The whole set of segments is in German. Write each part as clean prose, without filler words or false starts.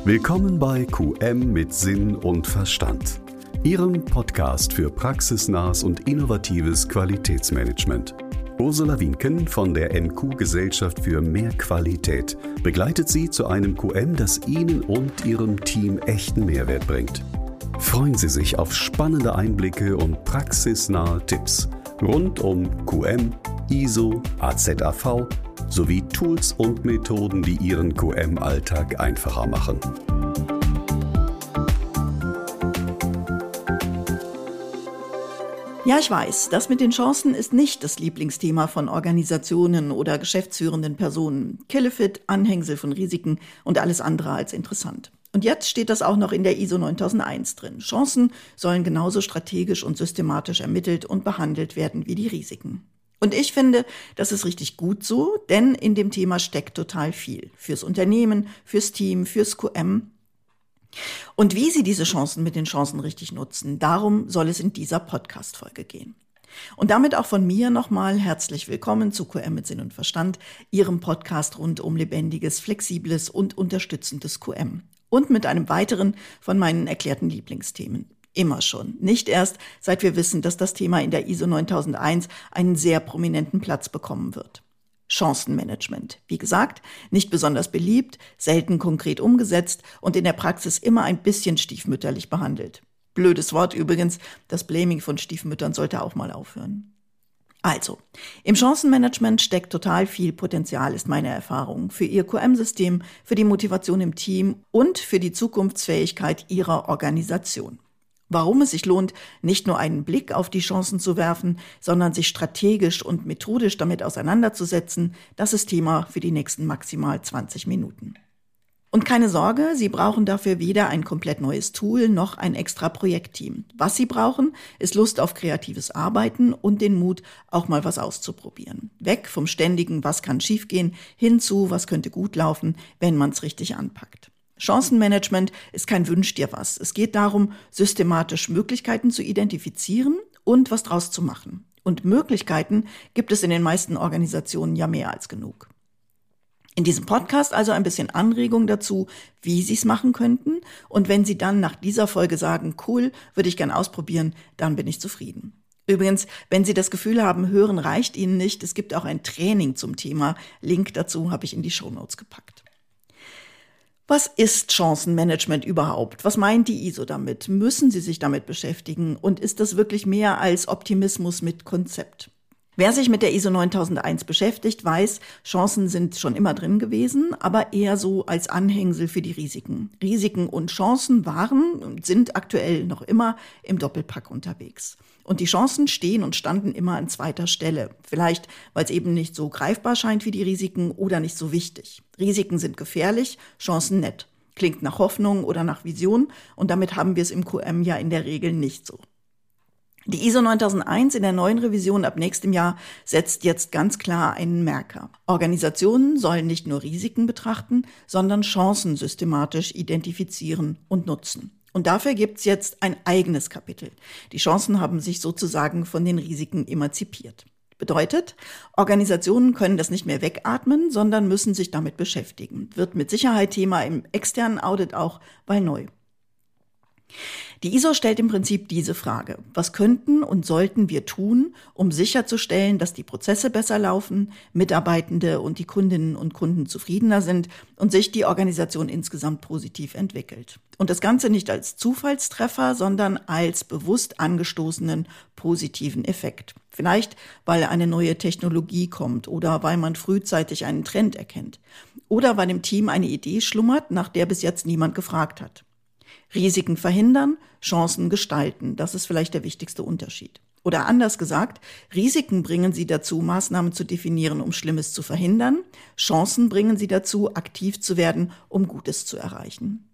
Willkommen bei QM mit Sinn und Verstand, Ihrem Podcast für praxisnahes und innovatives Qualitätsmanagement. Ursula Wienken von der MQ-Gesellschaft für mehr Qualität begleitet Sie zu einem QM, das Ihnen und Ihrem Team echten Mehrwert bringt. Freuen Sie sich auf spannende Einblicke und praxisnahe Tipps rund um QM, ISO, AZAV sowie Tools und Methoden, die Ihren QM-Alltag einfacher machen. Ja, ich weiß, das mit den Chancen ist nicht das Lieblingsthema von Organisationen oder geschäftsführenden Personen. Killefit, Anhängsel von Risiken und alles andere als interessant. Und jetzt steht das auch noch in der ISO 9001 drin. Chancen sollen genauso strategisch und systematisch ermittelt und behandelt werden wie die Risiken. Und ich finde, das ist richtig gut so, denn in dem Thema steckt total viel. Fürs Unternehmen, fürs Team, fürs QM. Und wie Sie diese Chancen mit den Chancen richtig nutzen, darum soll es in dieser Podcast-Folge gehen. Und damit auch von mir nochmal herzlich willkommen zu QM mit Sinn und Verstand, Ihrem Podcast rund um lebendiges, flexibles und unterstützendes QM. Und mit einem weiteren von meinen erklärten Lieblingsthemen. Immer schon. Nicht erst, seit wir wissen, dass das Thema in der ISO 9001 einen sehr prominenten Platz bekommen wird. Chancenmanagement. Wie gesagt, nicht besonders beliebt, selten konkret umgesetzt und in der Praxis immer ein bisschen stiefmütterlich behandelt. Blödes Wort übrigens, das Blaming von Stiefmüttern sollte auch mal aufhören. Also, im Chancenmanagement steckt total viel Potenzial, ist meine Erfahrung, für Ihr QM-System, für die Motivation im Team und für die Zukunftsfähigkeit Ihrer Organisation. Warum es sich lohnt, nicht nur einen Blick auf die Chancen zu werfen, sondern sich strategisch und methodisch damit auseinanderzusetzen, das ist Thema für die nächsten maximal 20 Minuten. Und keine Sorge, Sie brauchen dafür weder ein komplett neues Tool noch ein extra Projektteam. Was Sie brauchen, ist Lust auf kreatives Arbeiten und den Mut, auch mal was auszuprobieren. Weg vom ständigen Was kann schiefgehen, hin zu Was könnte gut laufen, wenn man es richtig anpackt. Chancenmanagement ist kein Wünsch dir was. Es geht darum, systematisch Möglichkeiten zu identifizieren und was draus zu machen. Und Möglichkeiten gibt es in den meisten Organisationen ja mehr als genug. In diesem Podcast also ein bisschen Anregung dazu, wie Sie es machen könnten. Und wenn Sie dann nach dieser Folge sagen, cool, würde ich gern ausprobieren, dann bin ich zufrieden. Übrigens, wenn Sie das Gefühl haben, hören reicht Ihnen nicht, es gibt auch ein Training zum Thema. Link dazu habe ich in die Shownotes gepackt. Was ist Chancenmanagement überhaupt? Was meint die ISO damit? Müssen Sie sich damit beschäftigen? Und ist das wirklich mehr als Optimismus mit Konzept? Wer sich mit der ISO 9001 beschäftigt, weiß, Chancen sind schon immer drin gewesen, aber eher so als Anhängsel für die Risiken. Risiken und Chancen waren und sind aktuell noch immer im Doppelpack unterwegs. Und die Chancen stehen und standen immer an zweiter Stelle. Vielleicht, weil es eben nicht so greifbar scheint wie die Risiken oder nicht so wichtig. Risiken sind gefährlich, Chancen nett. Klingt nach Hoffnung oder nach Vision und damit haben wir es im QM ja in der Regel nicht so. Die ISO 9001 in der neuen Revision ab nächstem Jahr setzt jetzt ganz klar einen Merker. Organisationen sollen nicht nur Risiken betrachten, sondern Chancen systematisch identifizieren und nutzen. Und dafür gibt's jetzt ein eigenes Kapitel. Die Chancen haben sich sozusagen von den Risiken emanzipiert. Bedeutet, Organisationen können das nicht mehr wegatmen, sondern müssen sich damit beschäftigen. Wird mit Sicherheit Thema im externen Audit auch, weil neu. Die ISO stellt im Prinzip diese Frage: Was könnten und sollten wir tun, um sicherzustellen, dass die Prozesse besser laufen, Mitarbeitende und die Kundinnen und Kunden zufriedener sind und sich die Organisation insgesamt positiv entwickelt? Und das Ganze nicht als Zufallstreffer, sondern als bewusst angestoßenen positiven Effekt. Vielleicht, weil eine neue Technologie kommt oder weil man frühzeitig einen Trend erkennt. Oder weil im Team eine Idee schlummert, nach der bis jetzt niemand gefragt hat. Risiken verhindern, Chancen gestalten. Das ist vielleicht der wichtigste Unterschied. Oder anders gesagt, Risiken bringen Sie dazu, Maßnahmen zu definieren, um Schlimmes zu verhindern. Chancen bringen Sie dazu, aktiv zu werden, um Gutes zu erreichen.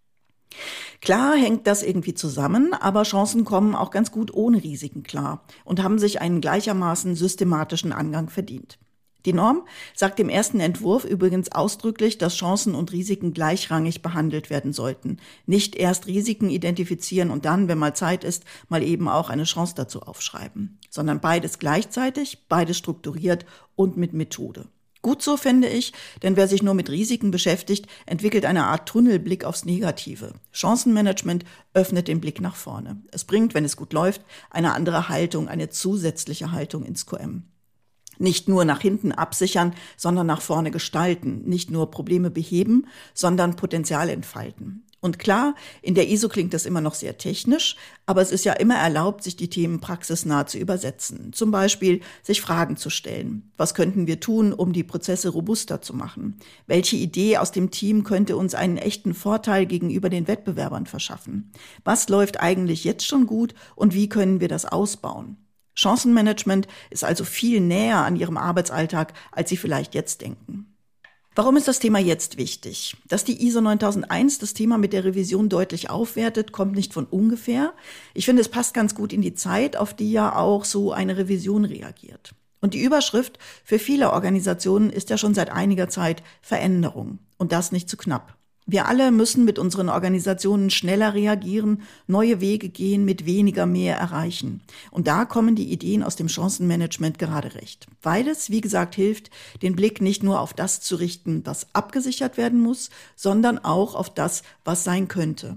Klar hängt das irgendwie zusammen, aber Chancen kommen auch ganz gut ohne Risiken klar und haben sich einen gleichermaßen systematischen Angang verdient. Die Norm sagt im ersten Entwurf übrigens ausdrücklich, dass Chancen und Risiken gleichrangig behandelt werden sollten. Nicht erst Risiken identifizieren und dann, wenn mal Zeit ist, mal eben auch eine Chance dazu aufschreiben, sondern beides gleichzeitig, beides strukturiert und mit Methode. Gut so, finde ich, denn wer sich nur mit Risiken beschäftigt, entwickelt eine Art Tunnelblick aufs Negative. Chancenmanagement öffnet den Blick nach vorne. Es bringt, wenn es gut läuft, eine andere Haltung, eine zusätzliche Haltung ins QM. Nicht nur nach hinten absichern, sondern nach vorne gestalten. Nicht nur Probleme beheben, sondern Potenzial entfalten. Und klar, in der ISO klingt das immer noch sehr technisch, aber es ist ja immer erlaubt, sich die Themen praxisnah zu übersetzen. Zum Beispiel sich Fragen zu stellen. Was könnten wir tun, um die Prozesse robuster zu machen? Welche Idee aus dem Team könnte uns einen echten Vorteil gegenüber den Wettbewerbern verschaffen? Was läuft eigentlich jetzt schon gut und wie können wir das ausbauen? Chancenmanagement ist also viel näher an Ihrem Arbeitsalltag, als Sie vielleicht jetzt denken. Warum ist das Thema jetzt wichtig? Dass die ISO 9001 das Thema mit der Revision deutlich aufwertet, kommt nicht von ungefähr. Ich finde, es passt ganz gut in die Zeit, auf die ja auch so eine Revision reagiert. Und die Überschrift für viele Organisationen ist ja schon seit einiger Zeit Veränderung. Und das nicht zu knapp. Wir alle müssen mit unseren Organisationen schneller reagieren, neue Wege gehen, mit weniger mehr erreichen. Und da kommen die Ideen aus dem Chancenmanagement gerade recht. Weil es, wie gesagt, hilft, den Blick nicht nur auf das zu richten, was abgesichert werden muss, sondern auch auf das, was sein könnte.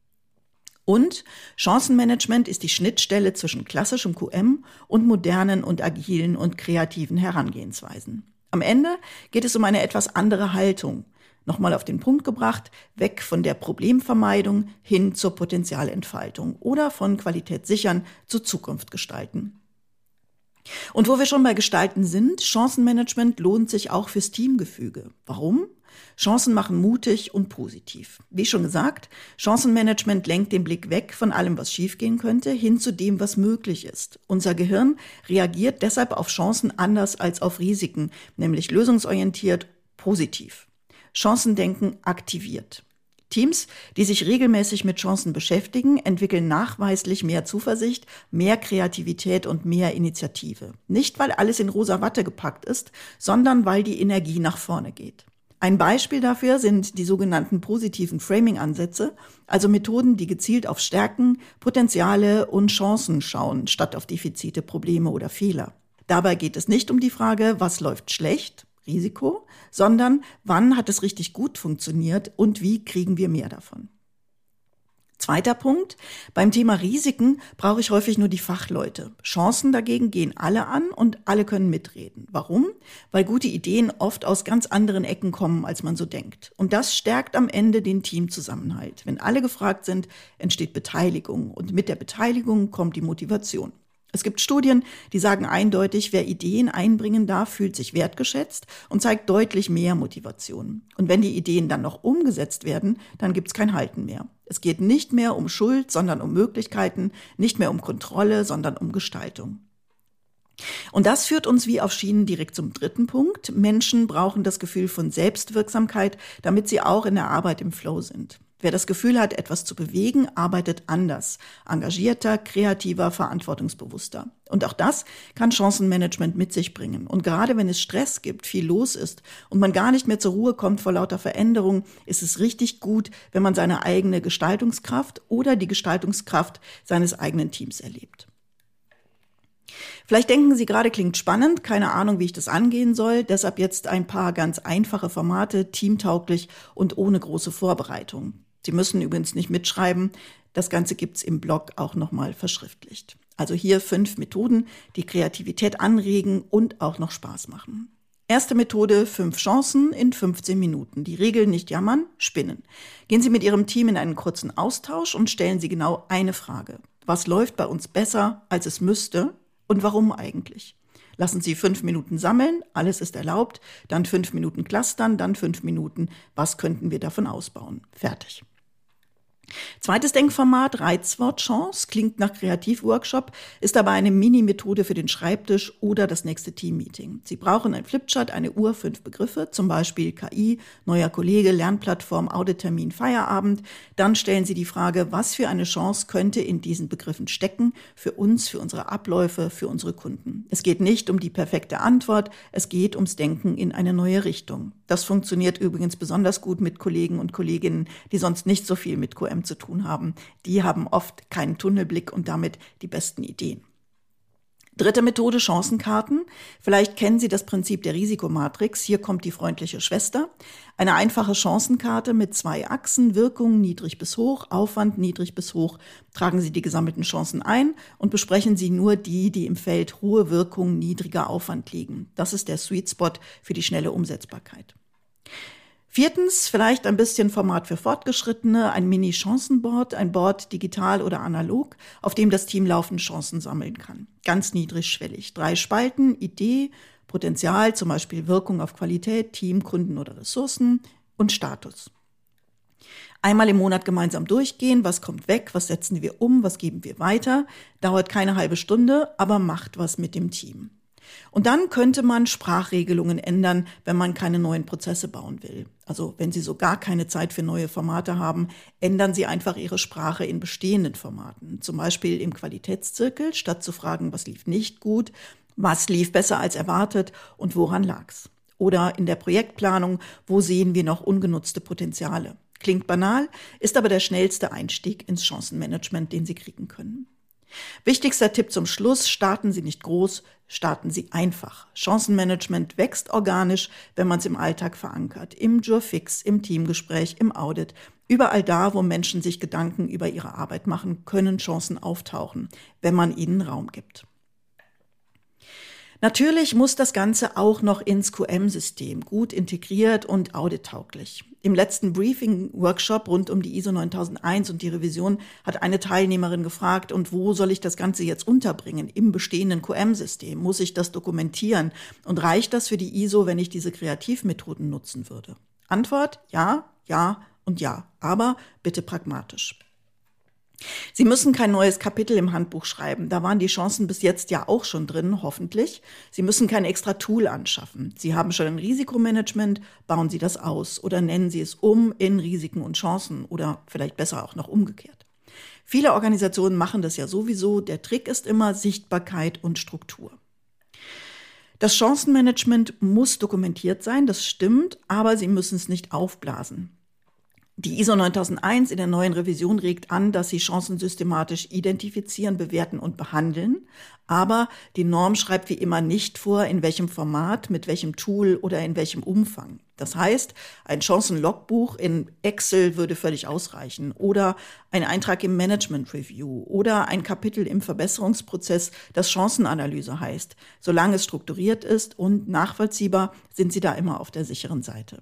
Und Chancenmanagement ist die Schnittstelle zwischen klassischem QM und modernen und agilen und kreativen Herangehensweisen. Am Ende geht es um eine etwas andere Haltung. Nochmal auf den Punkt gebracht, weg von der Problemvermeidung hin zur Potenzialentfaltung oder von Qualität sichern zu Zukunft gestalten. Und wo wir schon bei Gestalten sind, Chancenmanagement lohnt sich auch fürs Teamgefüge. Warum? Chancen machen mutig und positiv. Wie schon gesagt, Chancenmanagement lenkt den Blick weg von allem, was schiefgehen könnte, hin zu dem, was möglich ist. Unser Gehirn reagiert deshalb auf Chancen anders als auf Risiken, nämlich lösungsorientiert, positiv. Chancendenken aktiviert. Teams, die sich regelmäßig mit Chancen beschäftigen, entwickeln nachweislich mehr Zuversicht, mehr Kreativität und mehr Initiative. Nicht, weil alles in rosa Watte gepackt ist, sondern weil die Energie nach vorne geht. Ein Beispiel dafür sind die sogenannten positiven Framing-Ansätze, also Methoden, die gezielt auf Stärken, Potenziale und Chancen schauen, statt auf Defizite, Probleme oder Fehler. Dabei geht es nicht um die Frage, was läuft schlecht, Risiko, sondern wann hat es richtig gut funktioniert und wie kriegen wir mehr davon. Zweiter Punkt, beim Thema Risiken brauche ich häufig nur die Fachleute. Chancen dagegen gehen alle an und alle können mitreden. Warum? Weil gute Ideen oft aus ganz anderen Ecken kommen, als man so denkt. Und das stärkt am Ende den Teamzusammenhalt. Wenn alle gefragt sind, entsteht Beteiligung und mit der Beteiligung kommt die Motivation. Es gibt Studien, die sagen eindeutig, wer Ideen einbringen darf, fühlt sich wertgeschätzt und zeigt deutlich mehr Motivation. Und wenn die Ideen dann noch umgesetzt werden, dann gibt's kein Halten mehr. Es geht nicht mehr um Schuld, sondern um Möglichkeiten, nicht mehr um Kontrolle, sondern um Gestaltung. Und das führt uns wie auf Schienen direkt zum dritten Punkt. Menschen brauchen das Gefühl von Selbstwirksamkeit, damit sie auch in der Arbeit im Flow sind. Wer das Gefühl hat, etwas zu bewegen, arbeitet anders, engagierter, kreativer, verantwortungsbewusster. Und auch das kann Chancenmanagement mit sich bringen. Und gerade wenn es Stress gibt, viel los ist und man gar nicht mehr zur Ruhe kommt vor lauter Veränderung, ist es richtig gut, wenn man seine eigene Gestaltungskraft oder die Gestaltungskraft seines eigenen Teams erlebt. Vielleicht denken Sie gerade, klingt spannend, keine Ahnung, wie ich das angehen soll. Deshalb jetzt ein paar ganz einfache Formate, teamtauglich und ohne große Vorbereitung. Sie müssen übrigens nicht mitschreiben. Das Ganze gibt's im Blog auch nochmal verschriftlicht. Also hier 5 Methoden, die Kreativität anregen und auch noch Spaß machen. Erste Methode, 5 Chancen in 15 Minuten. Die Regel nicht jammern, spinnen. Gehen Sie mit Ihrem Team in einen kurzen Austausch und stellen Sie genau eine Frage. Was läuft bei uns besser, als es müsste? Und warum eigentlich? Lassen Sie 5 Minuten sammeln, alles ist erlaubt, dann 5 Minuten clustern, dann 5 Minuten, was könnten wir davon ausbauen? Fertig. Zweites Denkformat, Reizwort Chance, klingt nach Kreativworkshop, ist aber eine Mini-Methode für den Schreibtisch oder das nächste Teammeeting. Sie brauchen ein Flipchart, eine Uhr, 5 Begriffe, zum Beispiel KI, neuer Kollege, Lernplattform, Audittermin, Feierabend. Dann stellen Sie die Frage, was für eine Chance könnte in diesen Begriffen stecken, für uns, für unsere Abläufe, für unsere Kunden. Es geht nicht um die perfekte Antwort, es geht ums Denken in eine neue Richtung. Das funktioniert übrigens besonders gut mit Kollegen und Kolleginnen, die sonst nicht so viel mit QM zu tun haben. Die haben oft keinen Tunnelblick und damit die besten Ideen. Dritte Methode, Chancenkarten. Vielleicht kennen Sie das Prinzip der Risikomatrix. Hier kommt die freundliche Schwester. Eine einfache Chancenkarte mit 2 Achsen, Wirkung niedrig bis hoch, Aufwand niedrig bis hoch. Tragen Sie die gesammelten Chancen ein und besprechen Sie nur die, die im Feld hohe Wirkung, niedriger Aufwand liegen. Das ist der Sweet Spot für die schnelle Umsetzbarkeit. Viertens, vielleicht ein bisschen Format für Fortgeschrittene, ein Mini-Chancenboard, ein Board digital oder analog, auf dem das Team laufend Chancen sammeln kann. Ganz niedrigschwellig. 3 Spalten, Idee, Potenzial, zum Beispiel Wirkung auf Qualität, Team, Kunden oder Ressourcen und Status. Einmal im Monat gemeinsam durchgehen, was kommt weg, was setzen wir um, was geben wir weiter. Dauert keine halbe Stunde, aber macht was mit dem Team. Und dann könnte man Sprachregelungen ändern, wenn man keine neuen Prozesse bauen will. Also wenn Sie so gar keine Zeit für neue Formate haben, ändern Sie einfach Ihre Sprache in bestehenden Formaten. Zum Beispiel im Qualitätszirkel, statt zu fragen, was lief nicht gut, was lief besser als erwartet und woran lag's. Oder in der Projektplanung, wo sehen wir noch ungenutzte Potenziale. Klingt banal, ist aber der schnellste Einstieg ins Chancenmanagement, den Sie kriegen können. Wichtigster Tipp zum Schluss, starten Sie nicht groß, starten Sie einfach. Chancenmanagement wächst organisch, wenn man es im Alltag verankert. Im Jurfix, im Teamgespräch, im Audit. Überall da, wo Menschen sich Gedanken über ihre Arbeit machen, können Chancen auftauchen, wenn man ihnen Raum gibt. Natürlich muss das Ganze auch noch ins QM-System gut integriert und audittauglich. Im letzten Briefing-Workshop rund um die ISO 9001 und die Revision hat eine Teilnehmerin gefragt, und wo soll ich das Ganze jetzt unterbringen? Im bestehenden QM-System? Muss ich das dokumentieren? Und reicht das für die ISO, wenn ich diese Kreativmethoden nutzen würde? Antwort: ja, ja und ja, aber bitte pragmatisch. Sie müssen kein neues Kapitel im Handbuch schreiben. Da waren die Chancen bis jetzt ja auch schon drin, hoffentlich. Sie müssen kein extra Tool anschaffen. Sie haben schon ein Risikomanagement, bauen Sie das aus oder nennen Sie es um in Risiken und Chancen oder vielleicht besser auch noch umgekehrt. Viele Organisationen machen das ja sowieso. Der Trick ist immer Sichtbarkeit und Struktur. Das Chancenmanagement muss dokumentiert sein, das stimmt, aber Sie müssen es nicht aufblasen. Die ISO 9001 in der neuen Revision regt an, dass Sie Chancen systematisch identifizieren, bewerten und behandeln. Aber die Norm schreibt wie immer nicht vor, in welchem Format, mit welchem Tool oder in welchem Umfang. Das heißt, ein Chancenlogbuch in Excel würde völlig ausreichen oder ein Eintrag im Management Review oder ein Kapitel im Verbesserungsprozess, das Chancenanalyse heißt. Solange es strukturiert ist und nachvollziehbar, sind Sie da immer auf der sicheren Seite.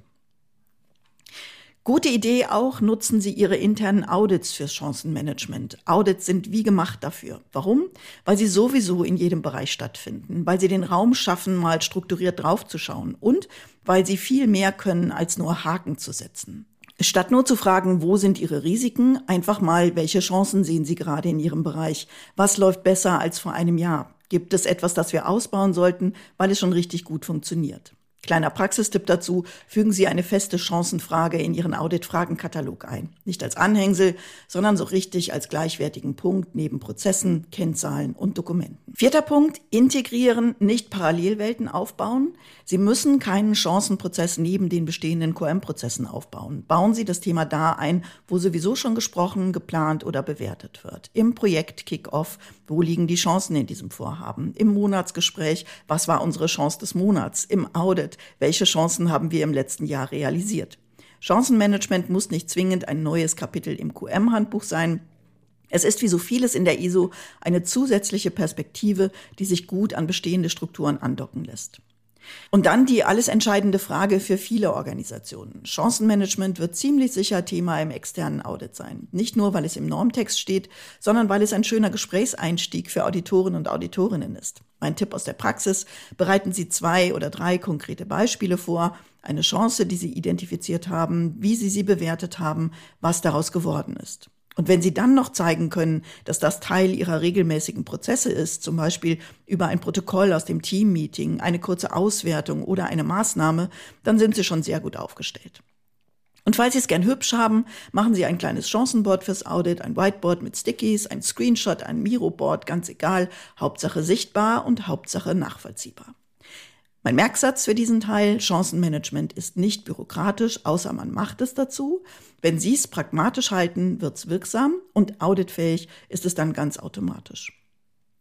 Gute Idee auch, nutzen Sie Ihre internen Audits fürs Chancenmanagement. Audits sind wie gemacht dafür. Warum? Weil sie sowieso in jedem Bereich stattfinden, weil sie den Raum schaffen, mal strukturiert draufzuschauen und weil sie viel mehr können, als nur Haken zu setzen. Statt nur zu fragen, wo sind Ihre Risiken, einfach mal, welche Chancen sehen Sie gerade in Ihrem Bereich? Was läuft besser als vor einem Jahr? Gibt es etwas, das wir ausbauen sollten, weil es schon richtig gut funktioniert? Kleiner Praxistipp dazu, fügen Sie eine feste Chancenfrage in Ihren Audit-Fragenkatalog ein. Nicht als Anhängsel, sondern so richtig als gleichwertigen Punkt neben Prozessen, Kennzahlen und Dokumenten. 4. Punkt, integrieren, nicht Parallelwelten aufbauen. Sie müssen keinen Chancenprozess neben den bestehenden QM-Prozessen aufbauen. Bauen Sie das Thema da ein, wo sowieso schon gesprochen, geplant oder bewertet wird. Im Projekt Kick-Off, wo liegen die Chancen in diesem Vorhaben? Im Monatsgespräch, was war unsere Chance des Monats? Im Audit, welche Chancen haben wir im letzten Jahr realisiert? Chancenmanagement muss nicht zwingend ein neues Kapitel im QM-Handbuch sein. Es ist wie so vieles in der ISO eine zusätzliche Perspektive, die sich gut an bestehende Strukturen andocken lässt. Und dann die alles entscheidende Frage für viele Organisationen. Chancenmanagement wird ziemlich sicher Thema im externen Audit sein. Nicht nur, weil es im Normtext steht, sondern weil es ein schöner Gesprächseinstieg für Auditoren und Auditorinnen ist. Mein Tipp aus der Praxis: Bereiten Sie 2 oder 3 konkrete Beispiele vor, eine Chance, die Sie identifiziert haben, wie Sie sie bewertet haben, was daraus geworden ist. Und wenn Sie dann noch zeigen können, dass das Teil Ihrer regelmäßigen Prozesse ist, zum Beispiel über ein Protokoll aus dem Teammeeting, eine kurze Auswertung oder eine Maßnahme, dann sind Sie schon sehr gut aufgestellt. Und falls Sie es gern hübsch haben, machen Sie ein kleines Chancenboard fürs Audit, ein Whiteboard mit Stickies, ein Screenshot, ein Miroboard, ganz egal, Hauptsache sichtbar und Hauptsache nachvollziehbar. Mein Merksatz für diesen Teil: Chancenmanagement ist nicht bürokratisch, außer man macht es dazu. Wenn Sie es pragmatisch halten, wird es wirksam und auditfähig ist es dann ganz automatisch.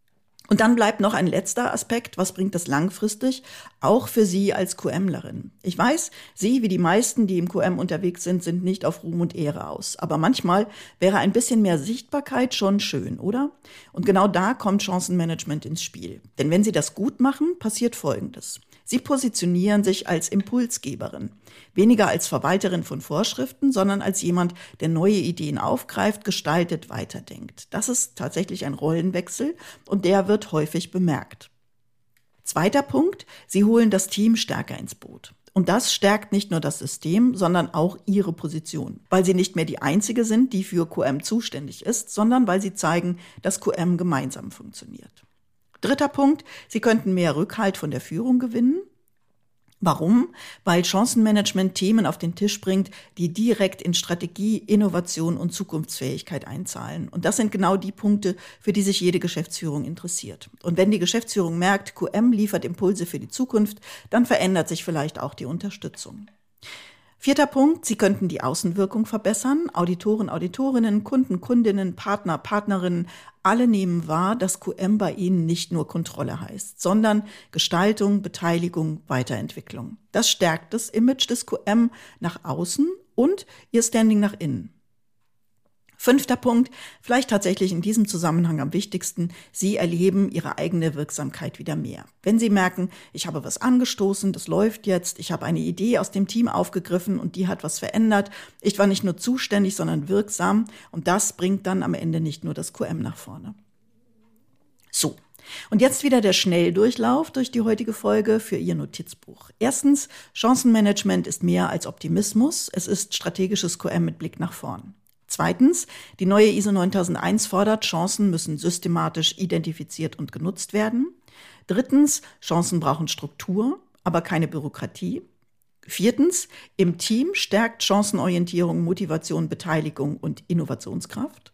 Und dann bleibt noch ein letzter Aspekt, was bringt das langfristig, auch für Sie als QMlerin. Ich weiß, Sie, wie die meisten, die im QM unterwegs sind, sind nicht auf Ruhm und Ehre aus. Aber manchmal wäre ein bisschen mehr Sichtbarkeit schon schön, oder? Und genau da kommt Chancenmanagement ins Spiel. Denn wenn Sie das gut machen, passiert Folgendes. Sie positionieren sich als Impulsgeberin, weniger als Verwalterin von Vorschriften, sondern als jemand, der neue Ideen aufgreift, gestaltet, weiterdenkt. Das ist tatsächlich ein Rollenwechsel und der wird häufig bemerkt. Zweiter Punkt, Sie holen das Team stärker ins Boot. Und das stärkt nicht nur das System, sondern auch Ihre Position, weil Sie nicht mehr die Einzige sind, die für QM zuständig ist, sondern weil Sie zeigen, dass QM gemeinsam funktioniert. Dritter Punkt, Sie könnten mehr Rückhalt von der Führung gewinnen. Warum? Weil Chancenmanagement Themen auf den Tisch bringt, die direkt in Strategie, Innovation und Zukunftsfähigkeit einzahlen. Und das sind genau die Punkte, für die sich jede Geschäftsführung interessiert. Und wenn die Geschäftsführung merkt, QM liefert Impulse für die Zukunft, dann verändert sich vielleicht auch die Unterstützung. Vierter Punkt, Sie könnten die Außenwirkung verbessern. Auditoren, Auditorinnen, Kunden, Kundinnen, Partner, Partnerinnen, alle nehmen wahr, dass QM bei Ihnen nicht nur Kontrolle heißt, sondern Gestaltung, Beteiligung, Weiterentwicklung. Das stärkt das Image des QM nach außen und Ihr Standing nach innen. Fünfter Punkt, vielleicht tatsächlich in diesem Zusammenhang am wichtigsten, Sie erleben Ihre eigene Wirksamkeit wieder mehr. Wenn Sie merken, ich habe was angestoßen, das läuft jetzt, ich habe eine Idee aus dem Team aufgegriffen und die hat was verändert, ich war nicht nur zuständig, sondern wirksam und das bringt dann am Ende nicht nur das QM nach vorne. So. Und jetzt wieder der Schnelldurchlauf durch die heutige Folge für Ihr Notizbuch. Erstens, Chancenmanagement ist mehr als Optimismus, es ist strategisches QM mit Blick nach vorn. Zweitens, die neue ISO 9001 fordert, Chancen müssen systematisch identifiziert und genutzt werden. Drittens, Chancen brauchen Struktur, aber keine Bürokratie. Viertens, im Team stärkt Chancenorientierung, Motivation, Beteiligung und Innovationskraft.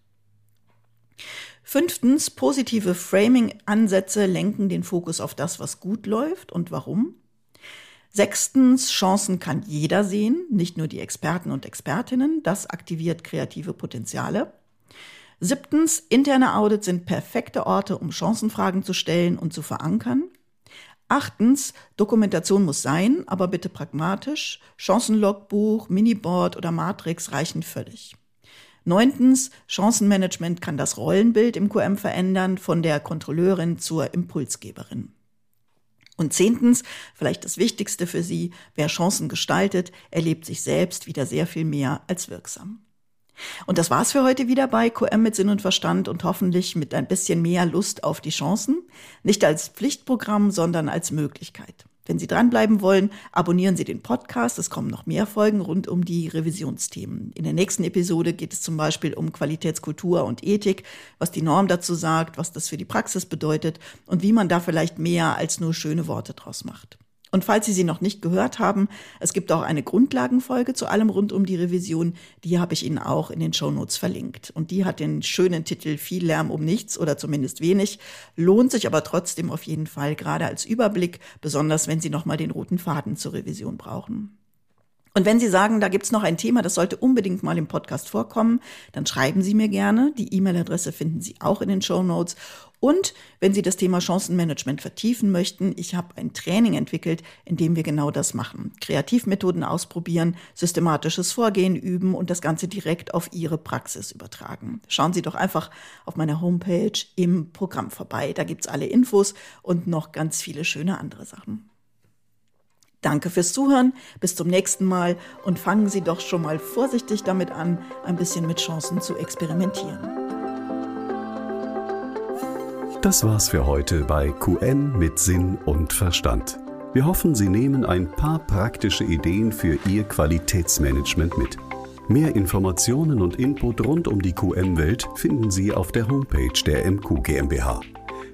Fünftens, positive Framing-Ansätze lenken den Fokus auf das, was gut läuft und warum. Sechstens, Chancen kann jeder sehen, nicht nur die Experten und Expertinnen. Das aktiviert kreative Potenziale. Siebtens, interne Audits sind perfekte Orte, um Chancenfragen zu stellen und zu verankern. Achtens, Dokumentation muss sein, aber bitte pragmatisch. Chancenlogbuch, Miniboard oder Matrix reichen völlig. Neuntens, Chancenmanagement kann das Rollenbild im QM verändern, von der Kontrolleurin zur Impulsgeberin. Und zehntens, vielleicht das Wichtigste für Sie, wer Chancen gestaltet, erlebt sich selbst wieder sehr viel mehr als wirksam. Und das war's für heute wieder bei QM mit Sinn und Verstand und hoffentlich mit ein bisschen mehr Lust auf die Chancen. Nicht als Pflichtprogramm, sondern als Möglichkeit. Wenn Sie dranbleiben wollen, abonnieren Sie den Podcast. Es kommen noch mehr Folgen rund um die Revisionsthemen. In der nächsten Episode geht es zum Beispiel um Qualitätskultur und Ethik, was die Norm dazu sagt, was das für die Praxis bedeutet und wie man da vielleicht mehr als nur schöne Worte draus macht. Und falls Sie noch nicht gehört haben, es gibt auch eine Grundlagenfolge zu allem rund um die Revision. Die habe ich Ihnen auch in den Shownotes verlinkt. Und die hat den schönen Titel Viel Lärm um nichts oder zumindest wenig, lohnt sich aber trotzdem auf jeden Fall, gerade als Überblick, besonders wenn Sie nochmal den roten Faden zur Revision brauchen. Und wenn Sie sagen, da gibt's noch ein Thema, das sollte unbedingt mal im Podcast vorkommen, dann schreiben Sie mir gerne. Die E-Mail-Adresse finden Sie auch in den Shownotes. Und wenn Sie das Thema Chancenmanagement vertiefen möchten, ich habe ein Training entwickelt, in dem wir genau das machen. Kreativmethoden ausprobieren, systematisches Vorgehen üben und das Ganze direkt auf Ihre Praxis übertragen. Schauen Sie doch einfach auf meiner Homepage im Programm vorbei. Da gibt's alle Infos und noch ganz viele schöne andere Sachen. Danke fürs Zuhören, bis zum nächsten Mal und fangen Sie doch schon mal vorsichtig damit an, ein bisschen mit Chancen zu experimentieren. Das war's für heute bei QM mit Sinn und Verstand. Wir hoffen, Sie nehmen ein paar praktische Ideen für Ihr Qualitätsmanagement mit. Mehr Informationen und Input rund um die QM-Welt finden Sie auf der Homepage der MQ GmbH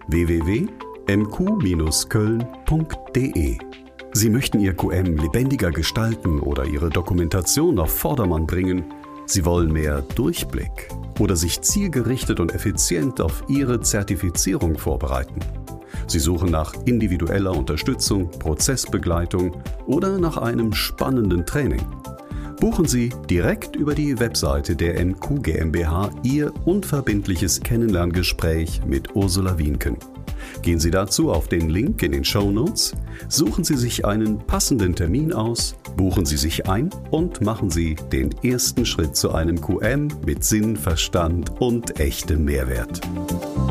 www.mq-köln.de. Sie möchten Ihr QM lebendiger gestalten oder Ihre Dokumentation auf Vordermann bringen? Sie wollen mehr Durchblick oder sich zielgerichtet und effizient auf Ihre Zertifizierung vorbereiten? Sie suchen nach individueller Unterstützung, Prozessbegleitung oder nach einem spannenden Training? Buchen Sie direkt über die Webseite der MQ GmbH Ihr unverbindliches Kennenlerngespräch mit Ursula Wienken. Gehen Sie dazu auf den Link in den Shownotes, suchen Sie sich einen passenden Termin aus, buchen Sie sich ein und machen Sie den ersten Schritt zu einem QM mit Sinn, Verstand und echtem Mehrwert.